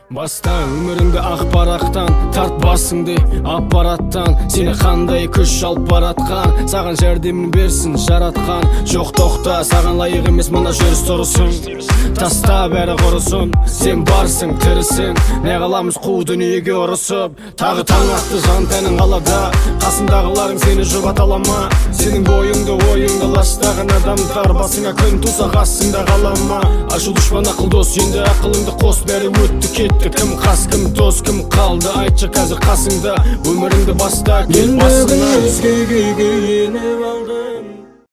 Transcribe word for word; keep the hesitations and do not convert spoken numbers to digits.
Баста өміріңді ақпараттан, тарт басыңды аппараттан. Сені қандай күш алып баратқан, саған жәрдемін берсін жаратқан. Жоқ тоқта, саған лайық емес мына жүріс тұрысын. Таста бәрі құрысын, сен барсың тірісің. Не қаламыз қу дүниеге ұрысып, тағы таң атты жан тәнің қалада. Қасындағыларың сені жұбата ала ма? Сенің бойыңды ойыңды ластаған адамдар басыңа күн туса қасыңда қалама. Ашу дұшпан ақыл дос, енді ақылыңды қос, бәрі өтті кетті. Кім қас, кім дос, кім қалды, айтшы қазір қасыңда. Өміріңді баста кел басына. Өзгеге еніп алды